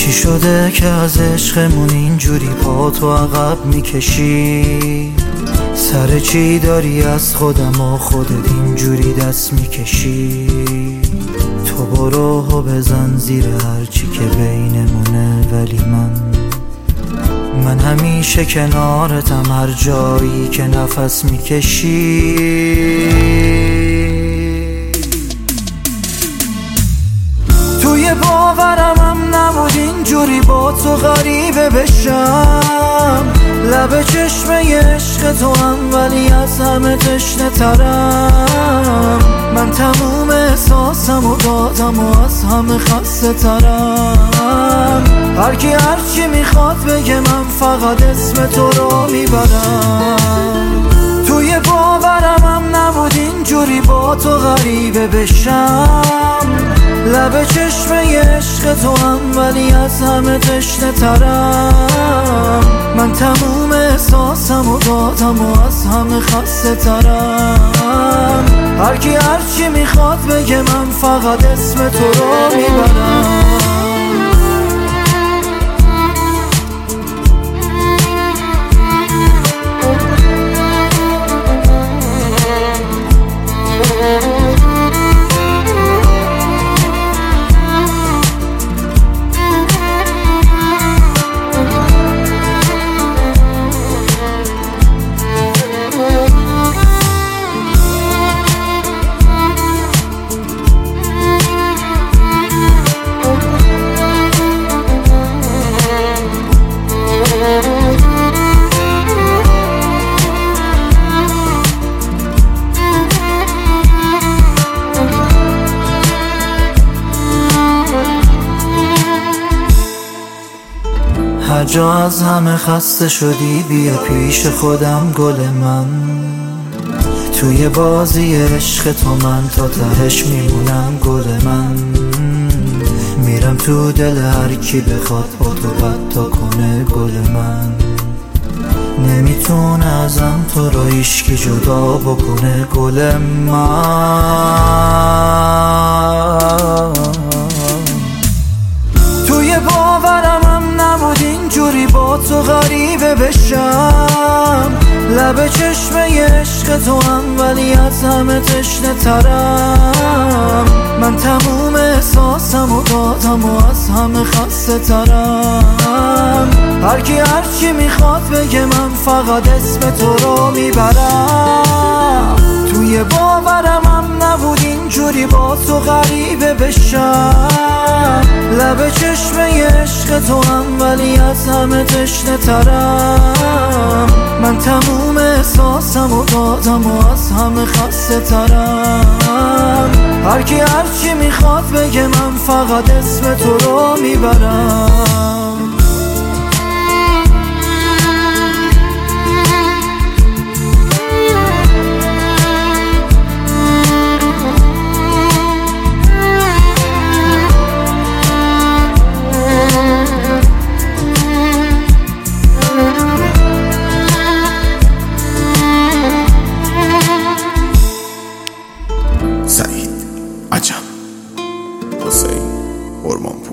چی شده که از عشقمون اینجوری پاتو عقب میکشی؟ سر چی داری از خودم و خودت اینجوری دست میکشی؟ تو برو و بزن زیر هرچی که بینمونه، ولی من همیشه کنارتم هر جایی که نفس میکشی. توی باورم هم نبود اینجوری با تو غریبه بشم، لب چشمه عشق تو هم ولی از همه تشنه ترم. من تموم احساسم و دادم و از همه خسته ترم. هرکی هرچی میخواد بگه من فقط اسم تو رو میبرم. توی باورم هم نبود اینجوری با تو غریبه بشم، لب چشمه عشق تو هم ولی از همه تشنه ترم. من تموم احساسم و دادم و از همه خسته ترم. هرکی هرچی میخواد بگه من فقط اسم تو رو میبرم. هر جا از همه خسته شدی بیا پیش خودم گل من. توی بازی عشق تو من تا تهش میمونم گل من. میرم تو دل هر کی بخواد با تو بد تا کنه گل من. نمیتونه ازم تو رو هیچکی جدا بکنه گل من. توی باورم هم نبود اینجوری با تو غریبه بشم، لب چشمه عشق تو هم ولی از همه تشنه ترم. من تموم احساسم و دادم و از همه خسته ترم. هرکی هرچی میخواد بگه من فقط اسم تو رو میبرم. توی باورم هم نبود اینجوری با تو غریبه بشم، لب چشمه عشق تو هم ولی از همه تشنه ترم. من تموم احساسم و دادم و از همه خسته ترم. هرکی هرچی میخواد بگه من فقط اسم تو رو میبرم. سعید عجب، حسین هرمان.